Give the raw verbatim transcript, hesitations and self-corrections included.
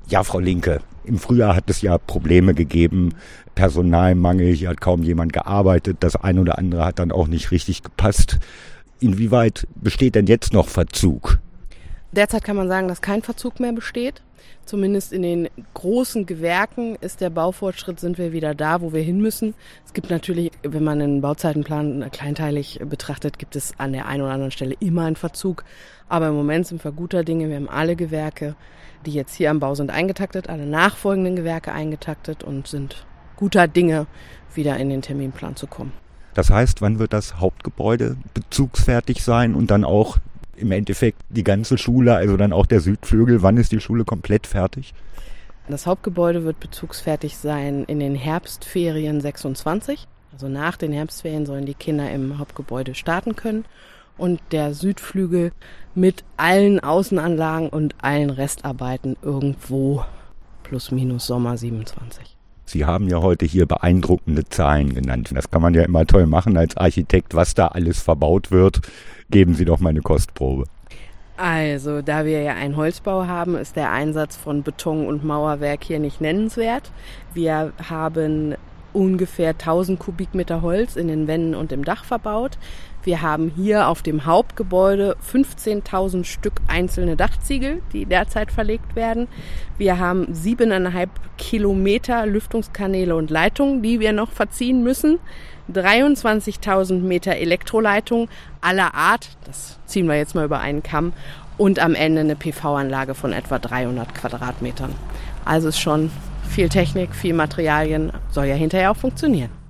Ja, Frau Linke, im Frühjahr hat es ja Probleme gegeben, Personalmangel, hier hat kaum jemand gearbeitet, das ein oder andere hat dann auch nicht richtig gepasst. Inwieweit besteht denn jetzt noch Verzug? Derzeit kann man sagen, dass kein Verzug mehr besteht. Zumindest in den großen Gewerken ist der Baufortschritt, sind wir wieder da, wo wir hin müssen. Es gibt natürlich, wenn man einen Bauzeitenplan kleinteilig betrachtet, gibt es an der einen oder anderen Stelle immer einen Verzug. Aber im Moment sind wir guter Dinge. Wir haben alle Gewerke, die jetzt hier am Bau sind, eingetaktet, alle nachfolgenden Gewerke eingetaktet und sind guter Dinge, wieder in den Terminplan zu kommen. Das heißt, wann wird das Hauptgebäude bezugsfertig sein und dann auch im Endeffekt die ganze Schule, also dann auch der Südflügel, wann ist die Schule komplett fertig? Das Hauptgebäude wird bezugsfertig sein in den Herbstferien sechsundzwanzig. Also nach den Herbstferien sollen die Kinder im Hauptgebäude starten können. Und der Südflügel mit allen Außenanlagen und allen Restarbeiten irgendwo plus minus Sommer siebenundzwanzig. Sie haben ja heute hier beeindruckende Zahlen genannt. Das kann man ja immer toll machen als Architekt, was da alles verbaut wird. Geben Sie doch mal eine Kostprobe. Also, da wir ja einen Holzbau haben, ist der Einsatz von Beton und Mauerwerk hier nicht nennenswert. Wir haben ungefähr tausend Kubikmeter Holz in den Wänden und im Dach verbaut. Wir haben hier auf dem Hauptgebäude fünfzehntausend Stück einzelne Dachziegel, die derzeit verlegt werden. Wir haben siebeneinhalb Kilometer Lüftungskanäle und Leitungen, die wir noch verziehen müssen. dreiundzwanzigtausend Meter Elektroleitung aller Art, das ziehen wir jetzt mal über einen Kamm. Und am Ende eine P V-Anlage von etwa dreihundert Quadratmetern. Also ist schon viel Technik, viel Materialien, soll ja hinterher auch funktionieren.